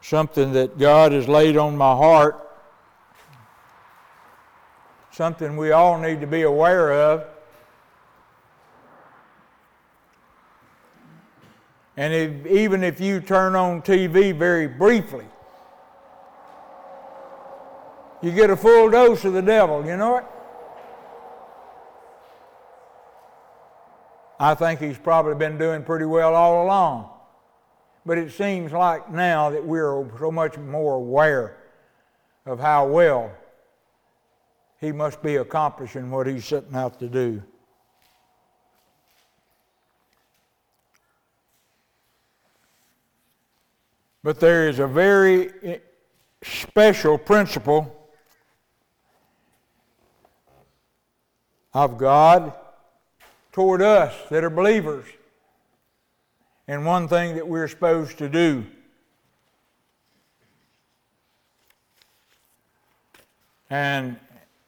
something that God has laid on my heart, something we all need to be aware of. And even if you turn on TV very briefly, you get a full dose of the devil, you know it? I think he's probably been doing pretty well all along. But it seems like now that we're so much more aware of how well he must be accomplishing what he's setting out to do. But there is a very special principle of God toward us that are believers, and one thing that we're supposed to do. And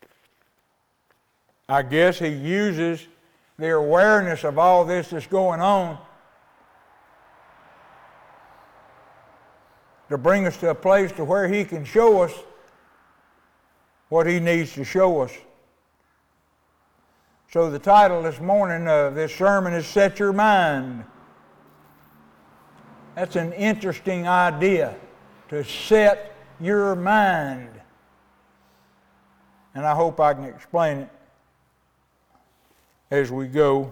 I guess he uses the awareness of all this that's going on to bring us to a place to where he can show us what he needs to show us. So the title this morning of this sermon is Set Your Mind. That's an interesting idea, to set your mind. And I hope I can explain it as we go.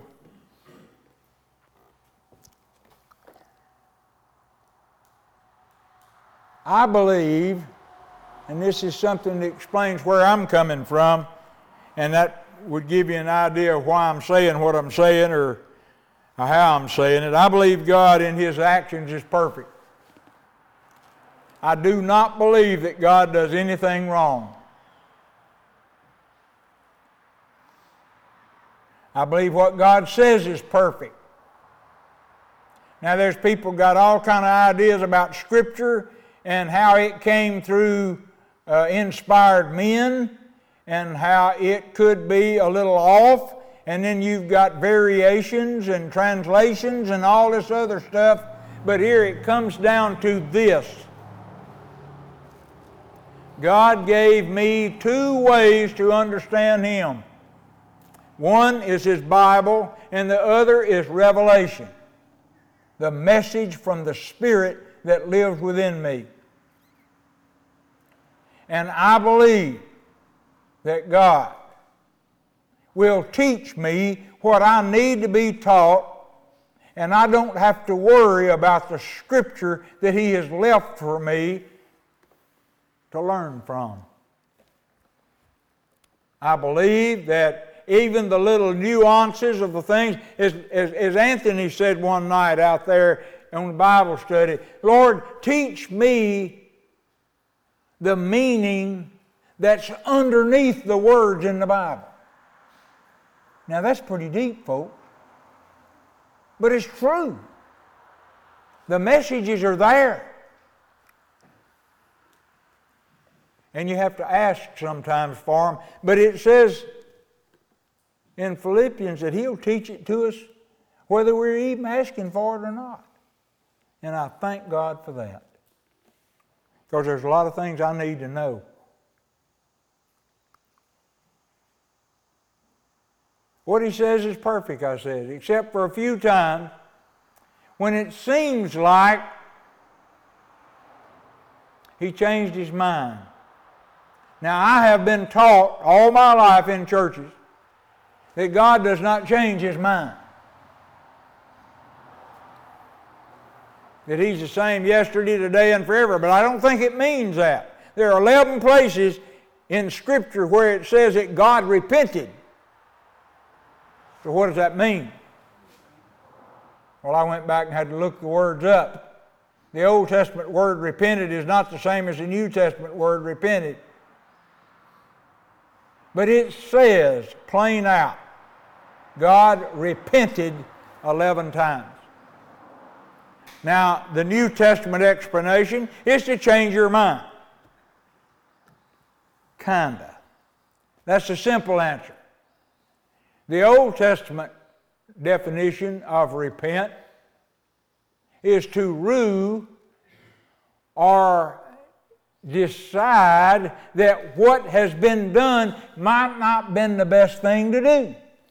I believe, and this is something that explains where I'm coming from, and that would give you an idea of why I'm saying what I'm saying or how I'm saying it. I believe God in his actions is perfect. I do not believe that God does anything wrong. I believe what God says is perfect. Now there's people got all kind of ideas about Scripture and how it came through inspired men, and how it could be a little off, and then you've got variations and translations and all this other stuff. But here it comes down to this. God gave me two ways to understand him. One is his Bible, and the other is revelation, the message from the Spirit that lives within me. And I believe that God will teach me what I need to be taught, and I don't have to worry about the Scripture that he has left for me to learn from. I believe that even the little nuances of the things, as Anthony said one night out there on the Bible study, Lord, teach me the meaning that's underneath the words in the Bible. Now that's pretty deep, folks. But it's true. The messages are there. And you have to ask sometimes for them. But it says in Philippians that he'll teach it to us whether we're even asking for it or not. And I thank God for that. Because there's a lot of things I need to know. What he says is perfect, I said, except for a few times when it seems like he changed his mind. Now, I have been taught all my life in churches that God does not change his mind. That he's the same yesterday, today, and forever. But I don't think it means that. There are 11 places in Scripture where it says that God repented. So what does that mean? Well, I went back and had to look the words up. The Old Testament word repented is not the same as the New Testament word repented. But it says, plain out, God repented 11 times. Now, the New Testament explanation is to change your mind. Kinda. That's the simple answer. The Old Testament definition of repent is to rue or decide that what has been done might not have been the best thing to do.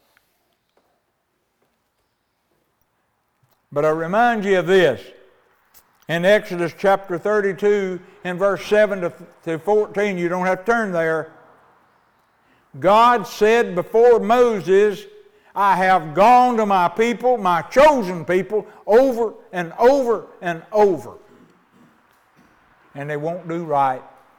But I remind you of this. In Exodus chapter 32 and verse 7 to 14, you don't have to turn there. God said before Moses, I have gone to my people, my chosen people, over and over and over. And they won't do right.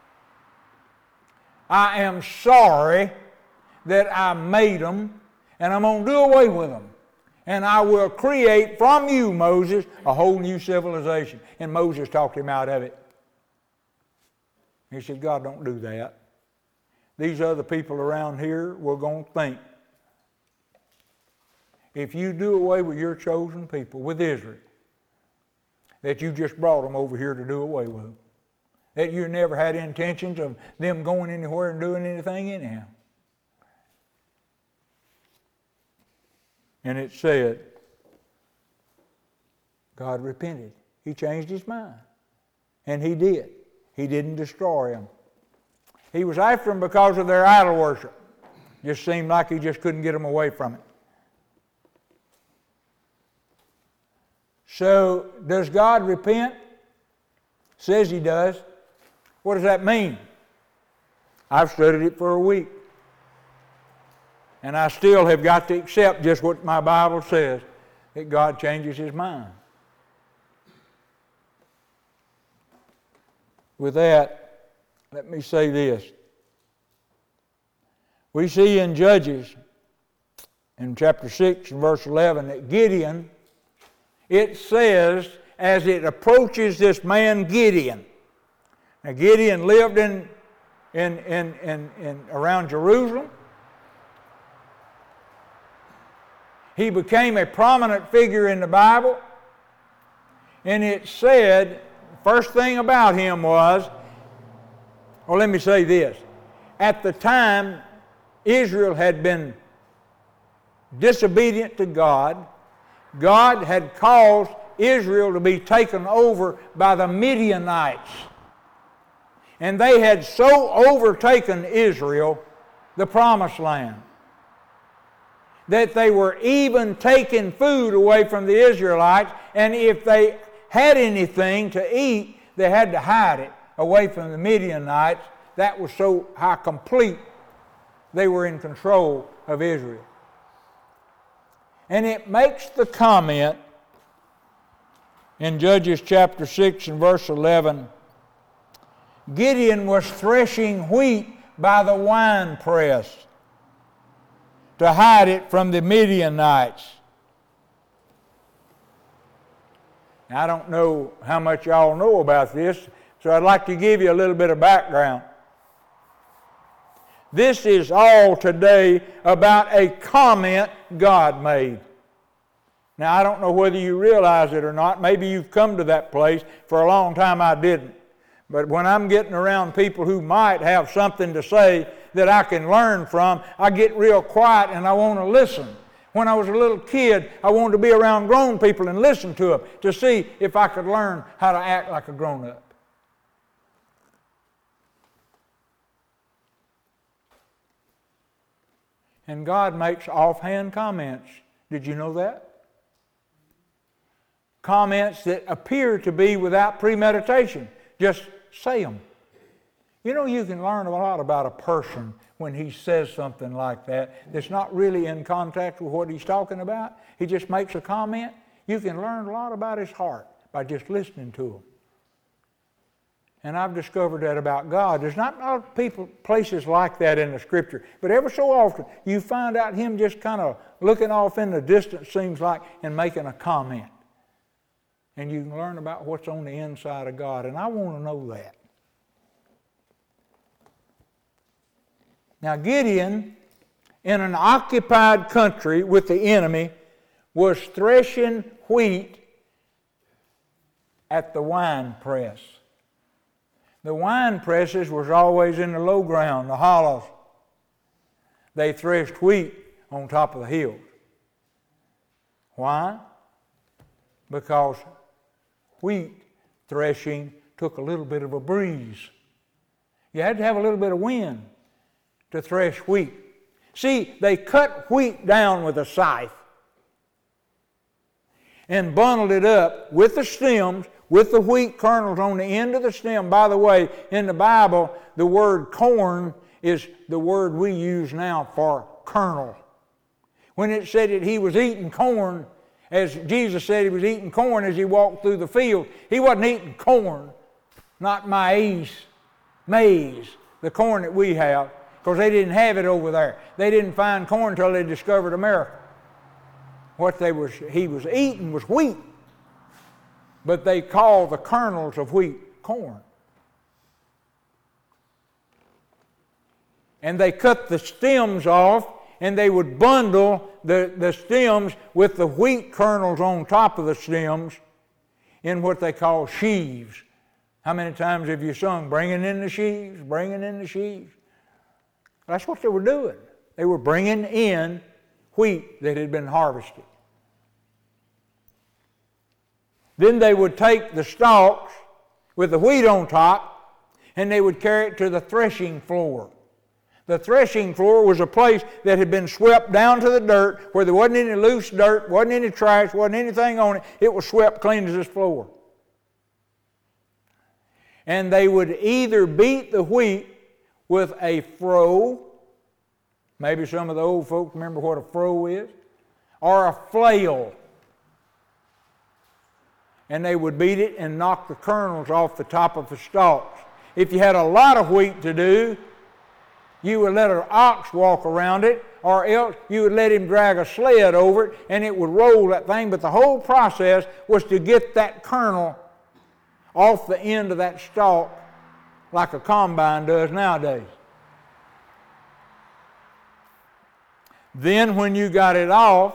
I am sorry that I made them, and I'm going to do away with them. And I will create from you, Moses, a whole new civilization. And Moses talked him out of it. He said, God, don't do that. These other people around here were going to think, if you do away with your chosen people, with Israel, that you just brought them over here to do away with them. That you never had intentions of them going anywhere and doing anything anyhow. And it said, God repented. He changed his mind. And he did. He didn't destroy them. He was after them because of their idol worship. Just seemed like he just couldn't get them away from it. So, does God repent? Says he does. What does that mean? I've studied it for a week. And I still have got to accept just what my Bible says, that God changes his mind. With that, let me say this. We see in Judges, in chapter 6 and verse 11, that Gideon, it says, as it approaches this man Gideon. Now Gideon lived in around Jerusalem. He became a prominent figure in the Bible. And it said, first thing about him was, well, let me say this. At the time, Israel had been disobedient to God. God had caused Israel to be taken over by the Midianites. And they had so overtaken Israel, the promised land, that they were even taking food away from the Israelites, and if they had anything to eat, they had to hide it away from the Midianites. That was so how complete they were in control of Israel. And it makes the comment in Judges chapter 6 and verse 11, Gideon was threshing wheat by the winepress to hide it from the Midianites. Now, I don't know how much y'all know about this, so I'd like to give you a little bit of background. This is all today about a comment God made. Now, I don't know whether you realize it or not. Maybe you've come to that place. For a long time I didn't. But when I'm getting around people who might have something to say that I can learn from, I get real quiet and I want to listen. When I was a little kid, I wanted to be around grown people and listen to them to see if I could learn how to act like a grown-up. And God makes offhand comments. Did you know that? Comments that appear to be without premeditation. Just say them. You know, you can learn a lot about a person when he says something like that that's not really in contact with what he's talking about. He just makes a comment. You can learn a lot about his heart by just listening to him. And I've discovered that about God. There's not a lot of places like that in the Scripture. But ever so often, you find out him just kind of looking off in the distance, seems like, and making a comment. And you can learn about what's on the inside of God. And I want to know that. Now, Gideon, in an occupied country with the enemy, was threshing wheat at the wine press. The wine presses was always in the low ground, the hollows. They threshed wheat on top of the hills. Why? Because wheat threshing took a little bit of a breeze. You had to have a little bit of wind to thresh wheat. See, they cut wheat down with a scythe and bundled it up with the stems, with the wheat kernels on the end of the stem. By the way, in the Bible, the word corn is the word we use now for kernel. When it said that he was eating corn, as Jesus said he was eating corn as he walked through the field, he wasn't eating corn, not maize, the corn that we have, because they didn't have it over there. They didn't find corn until they discovered America. What he was eating was wheat, but they called the kernels of wheat corn. And they cut the stems off, and they would bundle the stems with the wheat kernels on top of the stems in what they call sheaves. How many times have you sung, bringing in the sheaves, bringing in the sheaves? That's what they were doing. They were bringing in wheat that had been harvested. Then they would take the stalks with the wheat on top, and they would carry it to the threshing floor. The threshing floor was a place that had been swept down to the dirt, where there wasn't any loose dirt, wasn't any trash, wasn't anything on it. It was swept clean as this floor. And they would either beat the wheat with a froe, maybe some of the old folks remember what a froe is, or a flail. And they would beat it and knock the kernels off the top of the stalks. If you had a lot of wheat to do, you would let an ox walk around it, or else you would let him drag a sled over it, and it would roll that thing. But the whole process was to get that kernel off the end of that stalk like a combine does nowadays. Then when you got it off,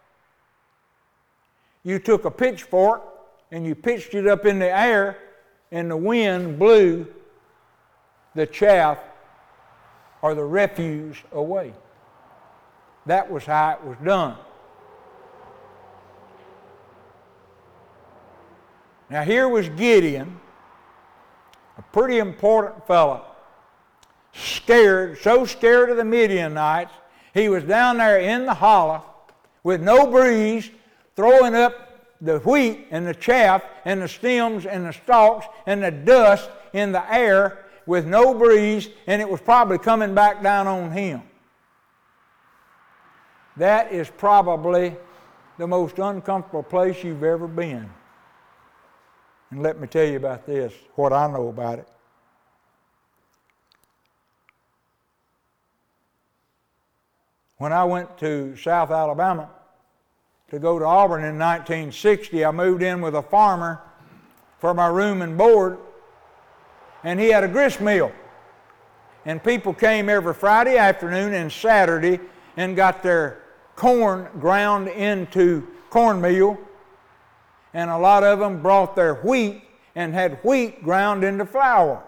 you took a pitchfork and you pitched it up in the air, and the wind blew the chaff or the refuse away. That was how it was done. Now here was Gideon, a pretty important fellow, scared, so scared of the Midianites, he was down there in the hollow with no breeze, throwing up the wheat and the chaff and the stems and the stalks and the dust in the air with no breeze, and it was probably coming back down on him. That is probably the most uncomfortable place you've ever been. And let me tell you about this, what I know about it. When I went to South Alabama to go to Auburn in 1960, I moved in with a farmer for my room and board, and he had a grist mill. And people came every Friday afternoon and Saturday and got their corn ground into cornmeal, and a lot of them brought their wheat and had wheat ground into flour.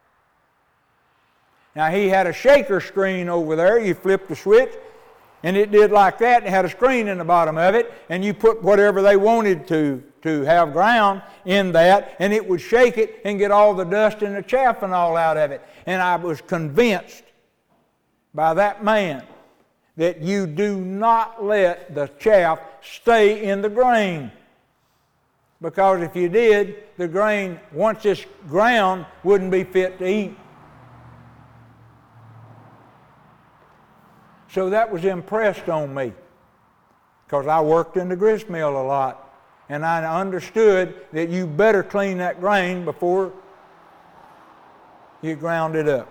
Now he had a shaker screen over there. You flipped the switch, and it did like that. It had a screen in the bottom of it, and you put whatever they wanted to have ground in that, and it would shake it and get all the dust and the chaff and all out of it. And I was convinced by that man that you do not let the chaff stay in the grain. Because if you did, the grain, once it's ground, wouldn't be fit to eat. So that was impressed on me, because I worked in the grist mill a lot, and I understood that you better clean that grain before you ground it up.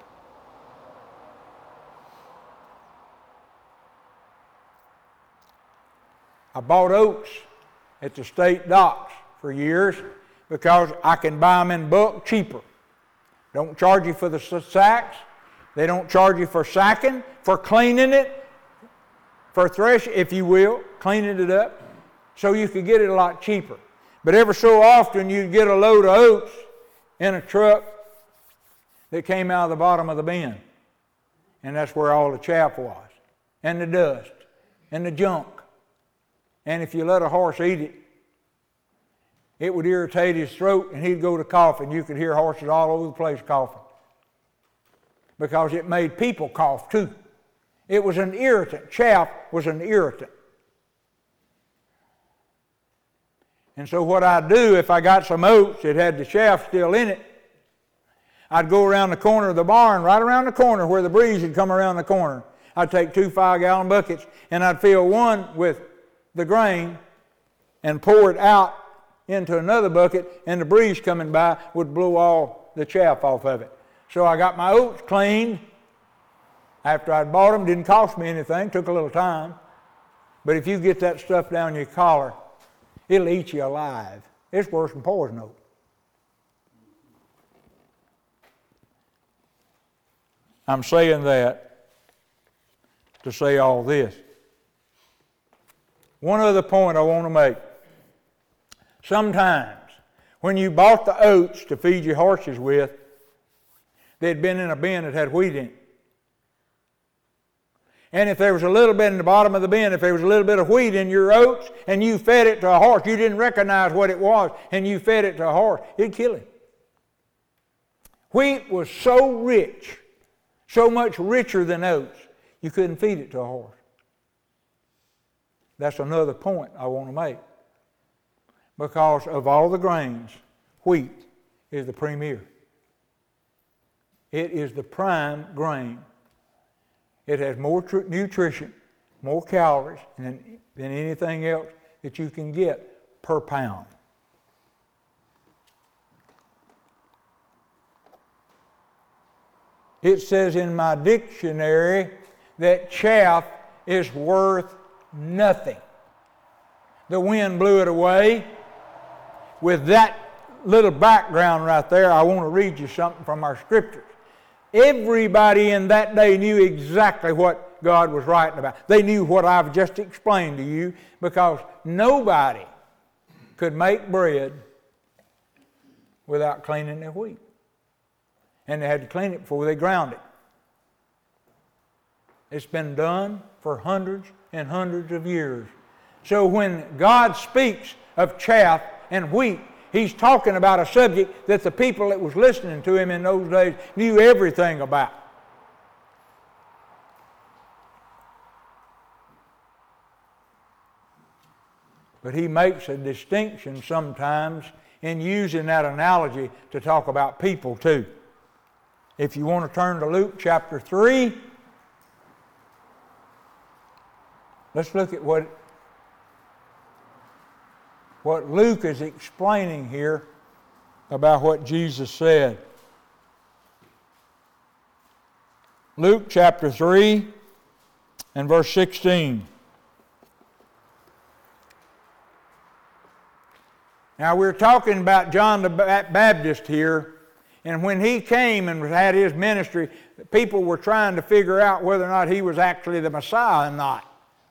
I bought oats at the state docks for years because I can buy them in bulk cheaper. Don't charge you for the sacks. They don't charge you for sacking, for cleaning it, for threshing, if you will, cleaning it up, so you could get it a lot cheaper. But every so often you'd get a load of oats in a truck that came out of the bottom of the bin. And that's where all the chaff was, and the dust, and the junk. And if you let a horse eat it, it would irritate his throat and he'd go to coughing. You could hear horses all over the place coughing because it made people cough too. It was an irritant. Chaff was an irritant. And so what I'd do if I got some oats that had the chaff still in it, I'd go around the corner of the barn, right around the corner where the breeze had come around the corner. I'd take 2 5-gallon buckets and I'd fill one with the grain and pour it out into another bucket, and the breeze coming by would blow all the chaff off of it. So I got my oats cleaned after I'd bought them. Didn't cost me anything, took a little time. But if you get that stuff down your collar, it'll eat you alive. It's worse than poison oak. I'm saying that to say all this. One other point I want to make. Sometimes when you bought the oats to feed your horses with, they'd been in a bin that had wheat in it. And if there was a little bit in the bottom of the bin, if there was a little bit of wheat in your oats and you fed it to a horse, you didn't recognize what it was, and you fed it to a horse, it'd kill him. Wheat was so rich, so much richer than oats, you couldn't feed it to a horse. That's another point I want to make. Because of all the grains, wheat is the premier. It is the prime grain. It has more nutrition, more calories than anything else that you can get per pound. It says in my dictionary that chaff is worth nothing. The wind blew it away. With that little background right there, I want to read you something from our scriptures. Everybody in that day knew exactly what God was writing about. They knew what I've just explained to you, because nobody could make bread without cleaning their wheat. And they had to clean it before they ground it. It's been done for hundreds and hundreds of years. So when God speaks of chaff and wheat, He's talking about a subject that the people that was listening to Him in those days knew everything about. But He makes a distinction sometimes in using that analogy to talk about people too. If you want to turn to Luke chapter 3, let's look at what Luke is explaining here about what Jesus said. Luke chapter 3 and verse 16. Now we're talking about John the Baptist here, and when he came and had his ministry, people were trying to figure out whether or not he was actually the Messiah or not.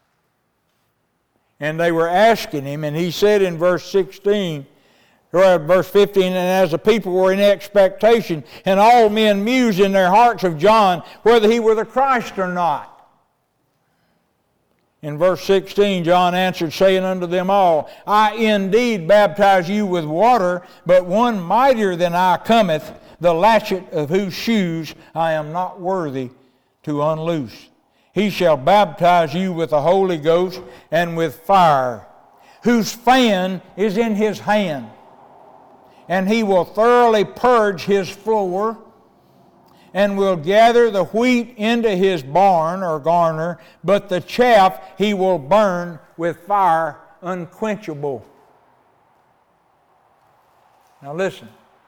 And they were asking him, and he said in verse 16, or verse 15, and as the people were in expectation, and all men mused in their hearts of John, whether he were the Christ or not. In verse 16, John answered, saying unto them all, I indeed baptize you with water, but one mightier than I cometh, the latchet of whose shoes I am not worthy to unloose. He shall baptize you with the Holy Ghost and with fire, whose fan is in his hand. And he will thoroughly purge his floor, and will gather the wheat into his barn or garner, but the chaff he will burn with fire unquenchable. Now listen.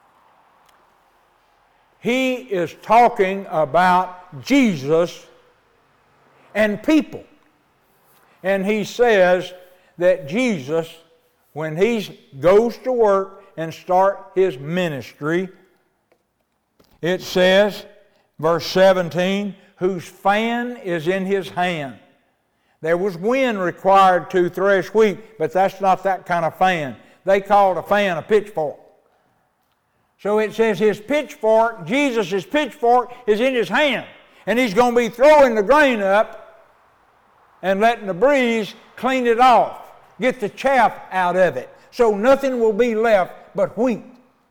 He is talking about Jesus and people. And he says that Jesus, when he goes to work and start his ministry, it says, verse 17, whose fan is in his hand. There was wind required to thresh wheat, but that's not that kind of fan. They called a fan a pitchfork. So it says his pitchfork, Jesus' pitchfork, is in his hand. And he's going to be throwing the grain up and letting the breeze clean it off, get the chaff out of it, so nothing will be left but wheat.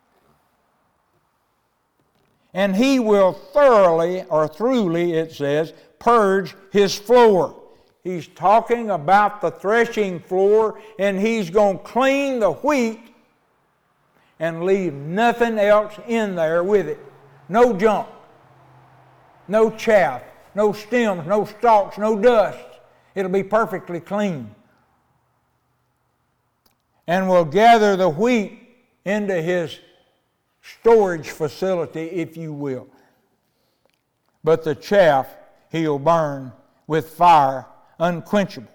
And he will thoroughly, or throughly, it says, purge his floor. He's talking about the threshing floor, and he's going to clean the wheat and leave nothing else in there with it. No junk, no chaff, no stems, no stalks, no dust. It'll be perfectly clean. And will gather the wheat into his storage facility, if you will. But the chaff he'll burn with fire unquenchable.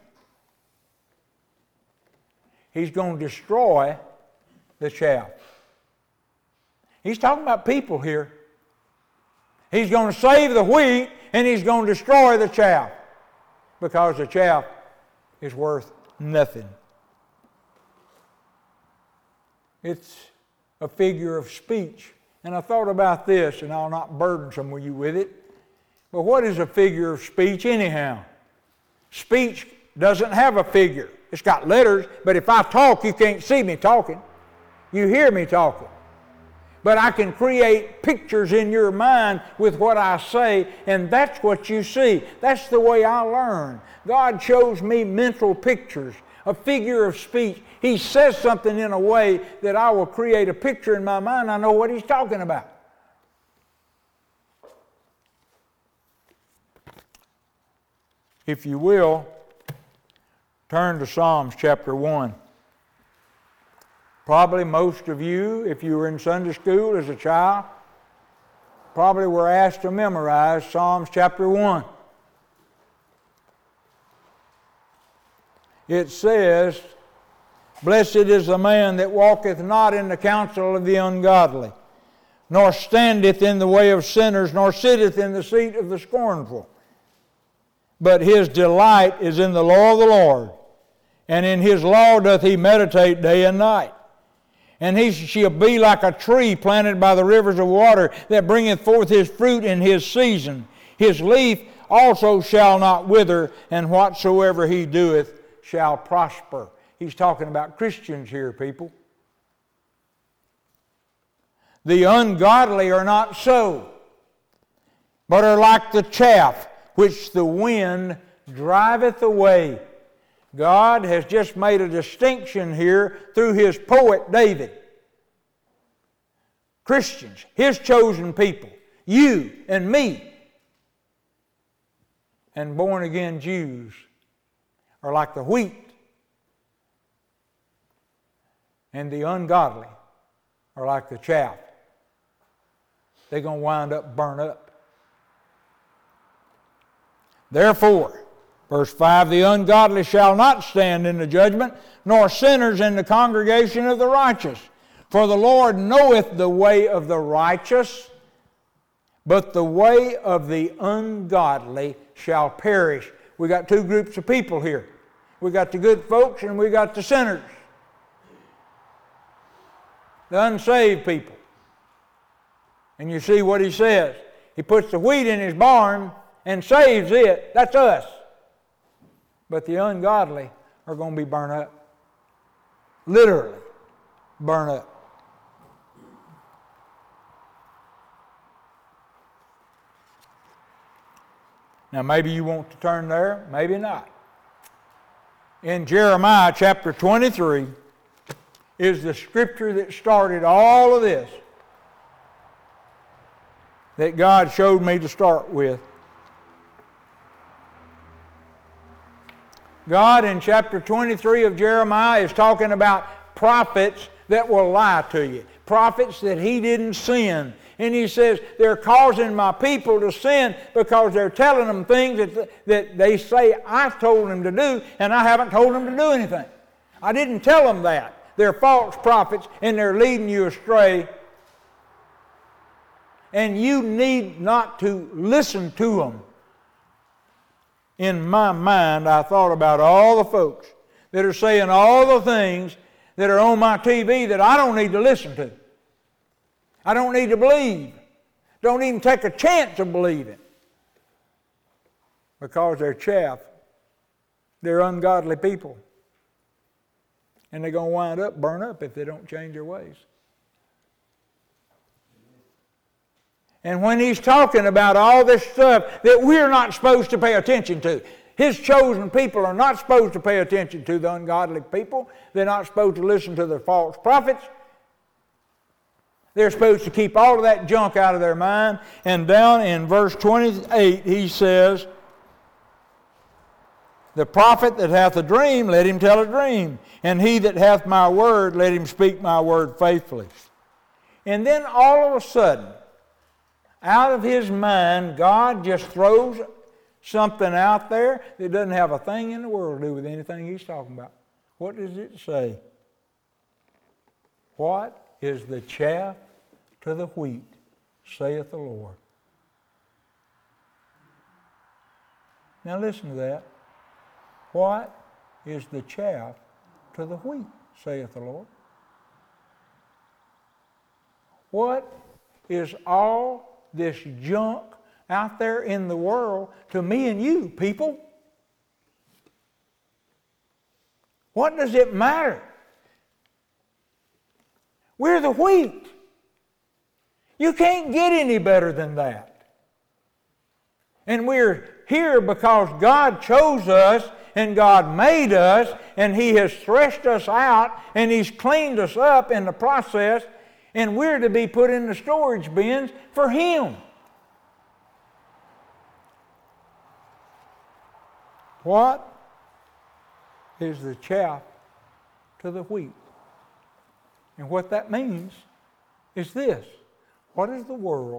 He's going to destroy the chaff. He's talking about people here. He's going to save the wheat and he's going to destroy the chaff, because the chaff is worth nothing. It's a figure of speech. And I thought about this, and I'll not burden you with it. But what is a figure of speech anyhow? Speech doesn't have a figure. It's got letters, but if I talk, you can't see me talking. You hear me talking. But I can create pictures in your mind with what I say, and that's what you see. That's the way I learn. God shows me mental pictures, a figure of speech. He says something in a way that I will create a picture in my mind. I know what he's talking about. If you will, turn to Psalms chapter 1. Probably most of you, if you were in Sunday school as a child, probably were asked to memorize Psalms chapter 1. It says, "Blessed is the man that walketh not in the counsel of the ungodly, nor standeth in the way of sinners, nor sitteth in the seat of the scornful. But his delight is in the law of the Lord, and in his law doth he meditate day and night. And he shall be like a tree planted by the rivers of water, that bringeth forth his fruit in his season. His leaf also shall not wither, and whatsoever he doeth shall prosper." He's talking about Christians here, people. The ungodly are not so, but are like the chaff which the wind driveth away. God has just made a distinction here through his poet David. Christians, his chosen people, you and me, and born-again Jews are like the wheat, and the ungodly are like the chaff. They're going to wind up burnt up. Therefore, verse 5, "The ungodly shall not stand in the judgment, nor sinners in the congregation of the righteous. For the Lord knoweth the way of the righteous, but the way of the ungodly shall perish." We got two groups of people here. We got the good folks and we got the sinners. The unsaved people. And you see what he says. He puts the wheat in his barn and saves it. That's us. But the ungodly are going to be burned up. Literally burned up. Now maybe you want to turn there, maybe not. In Jeremiah chapter 23 is the scripture that started all of this, that God showed me to start with. God in chapter 23 of Jeremiah is talking about prophets that will lie to you. Prophets that he didn't send. And he says, they're causing my people to sin because they're telling them things that they say I told them to do, and I haven't told them to do anything. I didn't tell them that. They're false prophets, and they're leading you astray. And you need not to listen to them. In my mind, I thought about all the folks that are saying all the things that are on my TV that I don't need to listen to. I don't need to believe. Don't even take a chance of believing. Because they're chaff. They're ungodly people. And they're going to wind up, burn up if they don't change their ways. And when he's talking about all this stuff that we're not supposed to pay attention to, his chosen people are not supposed to pay attention to the ungodly people. They're not supposed to listen to the false prophets. They're supposed to keep all of that junk out of their mind. And down in verse 28, he says, the prophet that hath a dream, let him tell a dream. And he that hath my word, let him speak my word faithfully. And then all of a sudden, out of his mind, God just throws something out there that doesn't have a thing in the world to do with anything he's talking about. What does it say? What is the chaff to the wheat, saith the Lord? Now listen to that. What is the chaff to the wheat, saith the Lord? What is all this junk out there in the world to me and you, people? What does it matter? We're the wheat. You can't get any better than that. And we're here because God chose us and God made us and He has threshed us out and He's cleaned us up in the process, and we're to be put in the storage bins for Him. What is the chaff to the wheat? And what that means is this. What is the world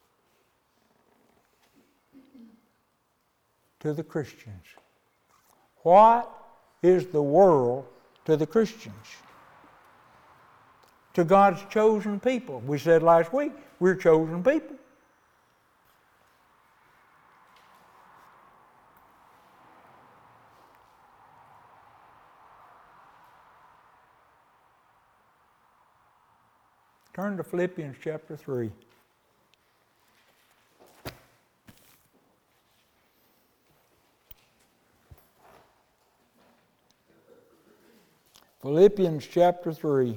to the Christians? What is the world to the Christians? To God's chosen people. We said last week, we're chosen people. Turn to Philippians chapter 3. Philippians chapter 3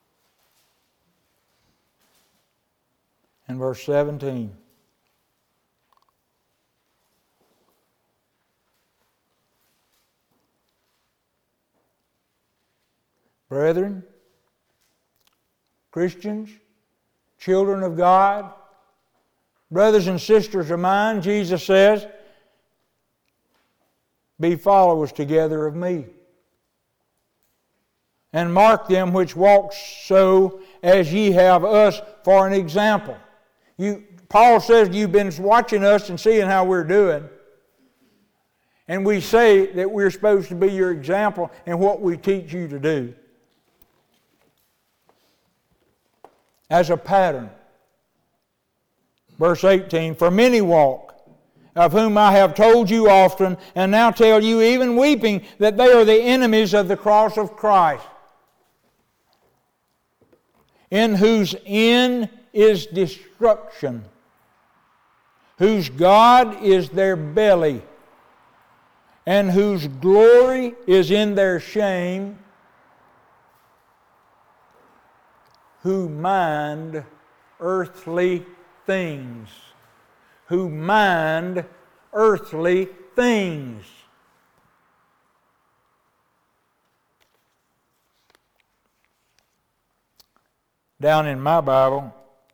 and verse 17. Brethren, Christians, children of God, brothers and sisters of mine, Jesus says, be followers together of me. And mark them which walk so as ye have us for an example. Paul says you've been watching us and seeing how we're doing. And we say that we're supposed to be your example in what we teach you to do. As a pattern. Verse 18, for many walk, of whom I have told you often, and now tell you even weeping, that they are the enemies of the cross of Christ, in whose end is destruction, whose God is their belly, and whose glory is in their shame, who mind earthly things. Who mind earthly things. Down in my Bible,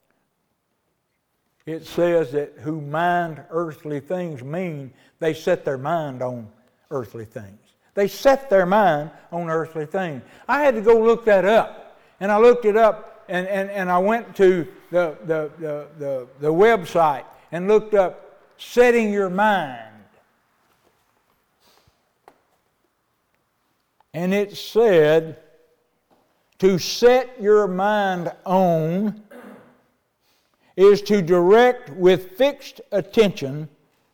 it says that who mind earthly things mean they set their mind on earthly things. They set their mind on earthly things. I had to go look that up. And I looked it up and I went to the website and looked up setting your mind. And it said to set your mind on is to direct with fixed attention,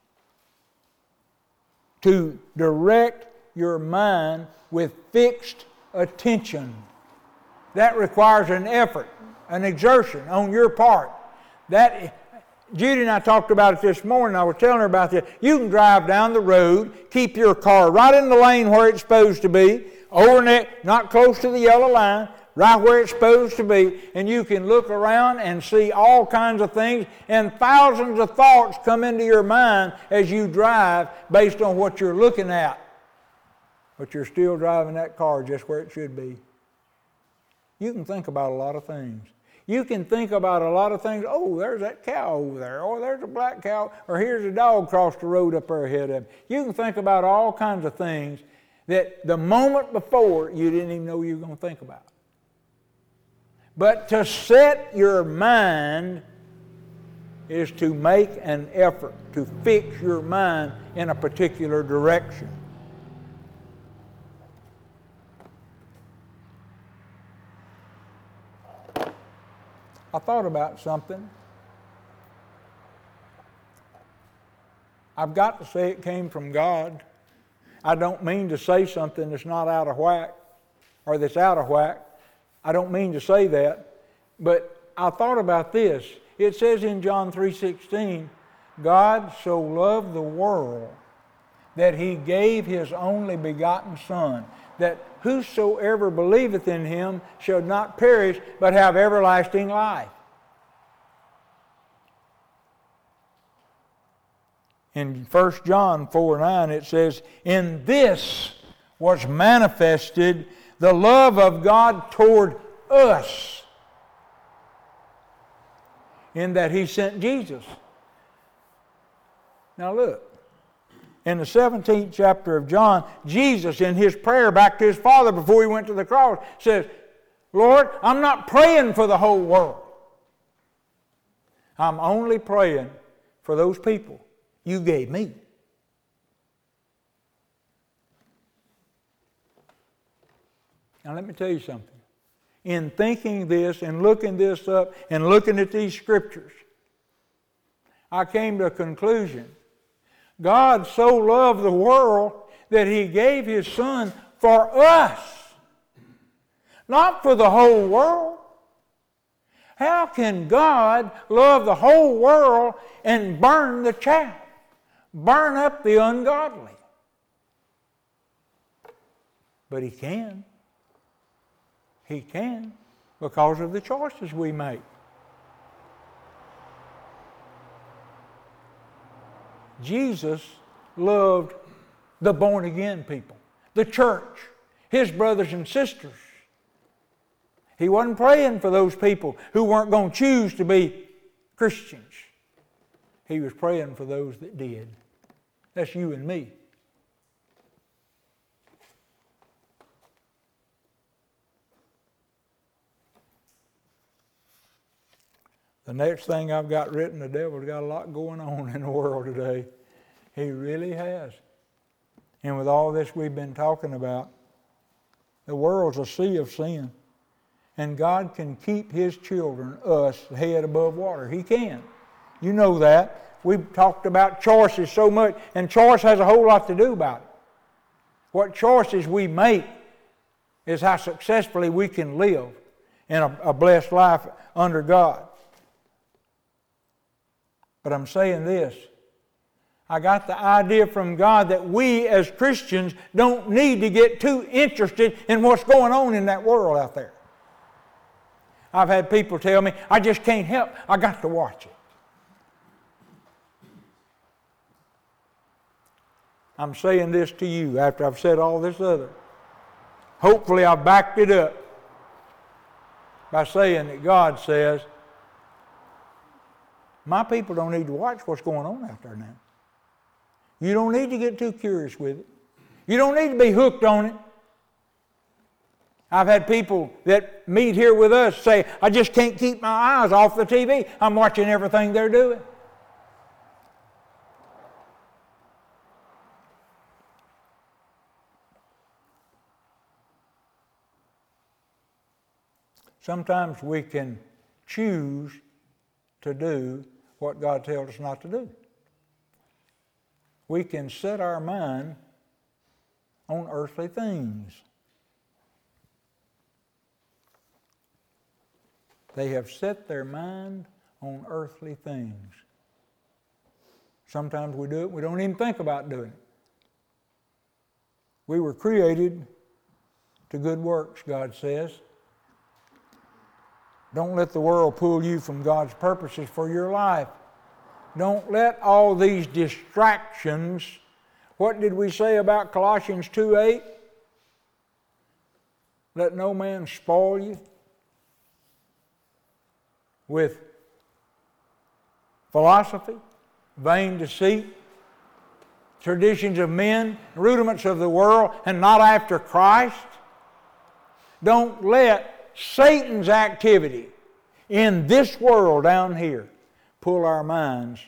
to direct your mind with fixed attention. That requires an effort, an exertion on your part. Judy and I talked about it this morning. I was telling her about this. You can drive down the road, keep your car right in the lane where it's supposed to be, over neck, not close to the yellow line, right where it's supposed to be, and you can look around and see all kinds of things, and thousands of thoughts come into your mind as you drive based on what you're looking at. But you're still driving that car just where it should be. You can think about a lot of things. You can think about a lot of things. Oh, there's that cow over there. Or there's a black cow. Or here's a dog across the road up there ahead of him. You can think about all kinds of things that the moment before you didn't even know you were going to think about. But to set your mind is to make an effort to fix your mind in a particular direction. I thought about something. I've got to say it came from God. I don't mean to say something that's not out of whack or that's out of whack. I don't mean to say that. But I thought about this. It says in John 3:16, God so loved the world that He gave His only begotten Son, that whosoever believeth in Him shall not perish, but have everlasting life. In 1 John 4:9 it says, in this was manifested the love of God toward us, in that He sent Jesus. Now look. In the 17th chapter of John, Jesus, in His prayer back to His Father before He went to the cross, says, Lord, I'm not praying for the whole world. I'm only praying for those people You gave me. Now let me tell you something. In thinking this and looking this up and looking at these scriptures, I came to a conclusion. God so loved the world that He gave His Son for us, not for the whole world. How can God love the whole world and burn the chaff, burn up the ungodly? But He can. He can, because of the choices we make. Jesus loved the born-again people, the church, His brothers and sisters. He wasn't praying for those people who weren't going to choose to be Christians. He was praying for those that did. That's you and me. The next thing I've got written, the devil's got a lot going on in the world today. He really has. And with all this we've been talking about, the world's a sea of sin. And God can keep His children, us, head above water. He can. You know that. We've talked about choices so much, and choice has a whole lot to do about it. What choices we make is how successfully we can live in a blessed life under God. But I'm saying this. I got the idea from God that we as Christians don't need to get too interested in what's going on in that world out there. I've had people tell me, I just can't help. I got to watch it. I'm saying this to you after I've said all this other. Hopefully I've backed it up by saying that God says, my people don't need to watch what's going on out there now. You don't need to get too curious with it. You don't need to be hooked on it. I've had people that meet here with us say, I just can't keep my eyes off the TV. I'm watching everything they're doing. Sometimes we can choose to do what God tells us not to do. We can set our mind on earthly things. They have set their mind on earthly things. Sometimes we do it, we don't even think about doing it. We were created to good works, God says. Don't let the world pull you from God's purposes for your life. Don't let all these distractions. What did we say about Colossians 2:8? Let no man spoil you with philosophy, vain deceit, traditions of men, rudiments of the world, and not after Christ. Don't let Satan's activity in this world down here pull our minds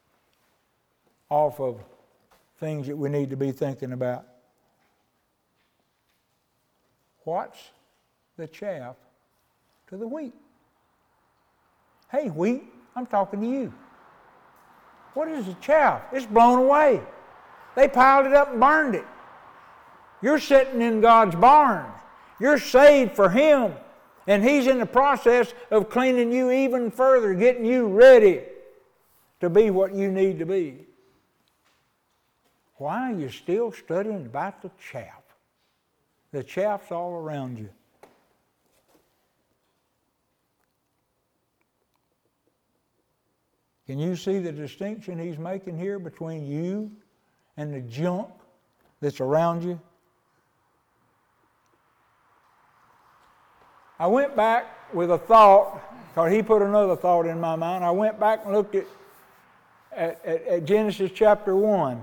off of things that we need to be thinking about. What's the chaff to the wheat? Hey, wheat, I'm talking to you. What is the chaff? It's blown away. They piled it up and burned it. You're sitting in God's barn. You're saved for Him. And He's in the process of cleaning you even further, getting you ready to be what you need to be. Why are you still studying about the chaff? The chaff's all around you. Can you see the distinction He's making here between you and the junk that's around you? I went back with a thought, because He put another thought in my mind. I went back and looked at Genesis chapter 1.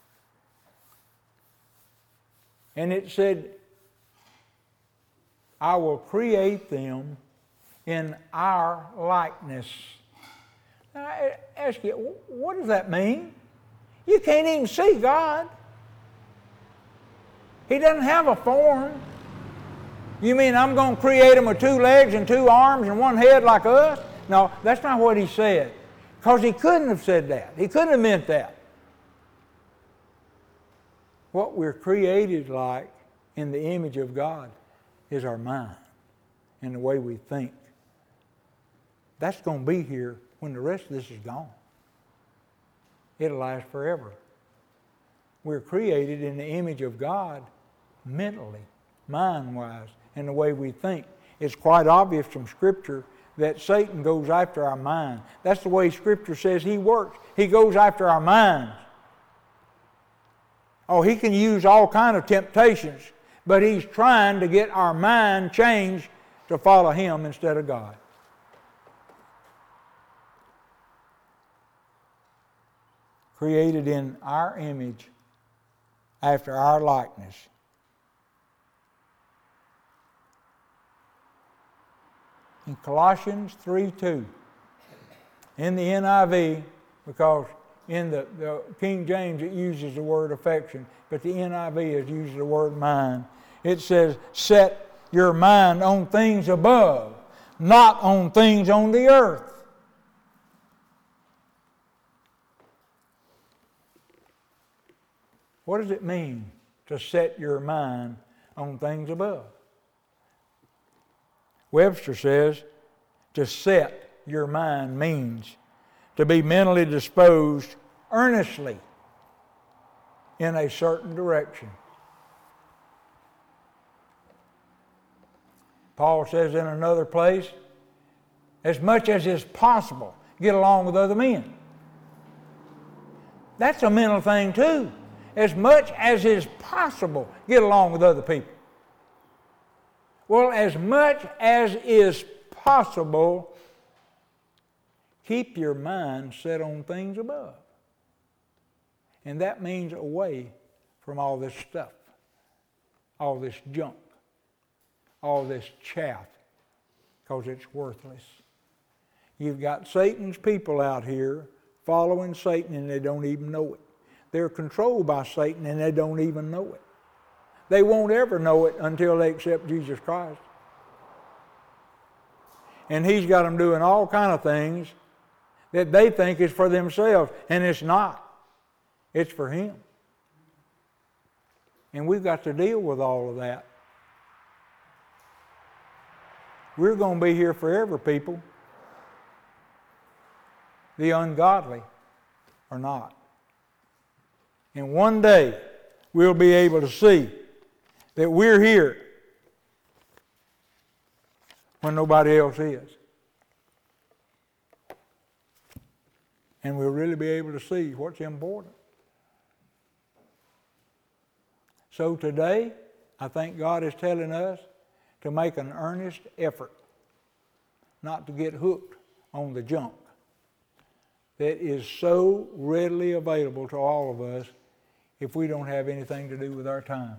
And it said, I will create them in our likeness. Now, I ask you, what does that mean? You can't even see God. He doesn't have a form. You mean I'm going to create him with 2 legs and 2 arms and 1 head like us? No, that's not what He said. Because He couldn't have said that. He couldn't have meant that. What we're created like in the image of God is our mind and the way we think. That's going to be here when the rest of this is gone. It'll last forever. We're created in the image of God mentally, mind-wise, and the way we think. It's quite obvious from Scripture that Satan goes after our mind. That's the way Scripture says he works. He goes after our minds. Oh, he can use all kinds of temptations, but he's trying to get our mind changed to follow him instead of God. Created in our image, after our likeness. In Colossians 3:2, in the NIV, because in the King James it uses the word affection, but the NIV uses the word mind. It says, set your mind on things above, not on things on the earth. What does it mean to set your mind on things above? Webster says, to set your mind means to be mentally disposed earnestly in a certain direction. Paul says in another place, as much as is possible, get along with other men. That's a mental thing too. As much as is possible, get along with other people. Well, as much as is possible, keep your mind set on things above. And that means away from all this stuff, all this junk, all this chaff, because it's worthless. You've got Satan's people out here following Satan and they don't even know it. They're controlled by Satan and they don't even know it. They won't ever know it until they accept Jesus Christ. And he's got them doing all kinds of things that they think is for themselves, and it's not. It's for him. And we've got to deal with all of that. We're going to be here forever, people. The ungodly are not. And one day we'll be able to see that we're here when nobody else is. And we'll really be able to see what's important. So today, I think God is telling us to make an earnest effort not to get hooked on the junk that is so readily available to all of us if we don't have anything to do with our time.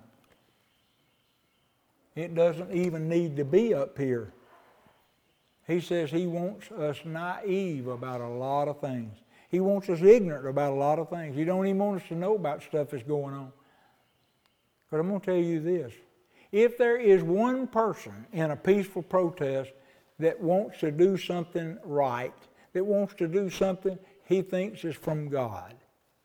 It doesn't even need to be up here. He says He wants us naive about a lot of things. He wants us ignorant about a lot of things. He don't even want us to know about stuff that's going on. But I'm going to tell you this. If there is one person in a peaceful protest that wants to do something right, that wants to do something he thinks is from God,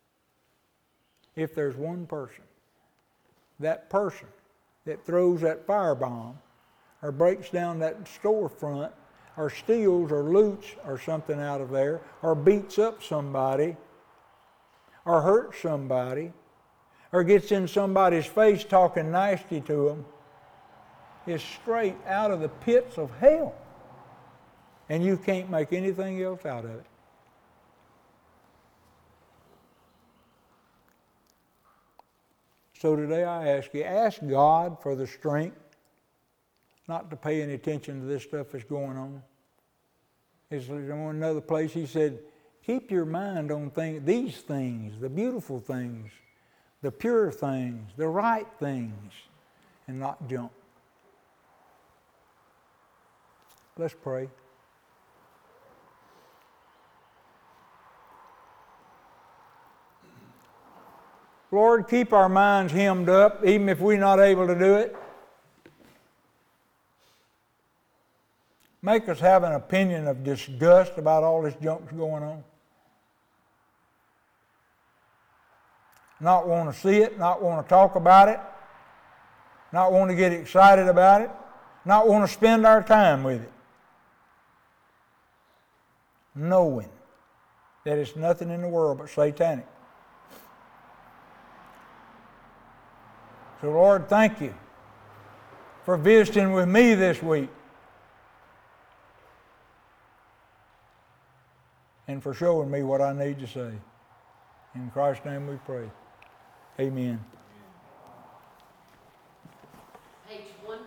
if there's one person, that person that throws that firebomb or breaks down that storefront or steals or loots or something out of there or beats up somebody or hurts somebody or gets in somebody's face talking nasty to them is straight out of the pits of hell. And you can't make anything else out of it. So today I ask you, ask God for the strength not to pay any attention to this stuff that's going on. It's in another place He said, keep your mind on these things, the beautiful things, the pure things, the right things, and not junk. Let's pray. Lord, keep our minds hemmed up, even if we're not able to do it. Make us have an opinion of disgust about all this junk that's going on. Not want to see it, not want to talk about it, not want to get excited about it, not want to spend our time with it. Knowing that it's nothing in the world but satanic. So Lord, thank you for visiting with me this week and for showing me what I need to say. In Christ's name we pray. Amen.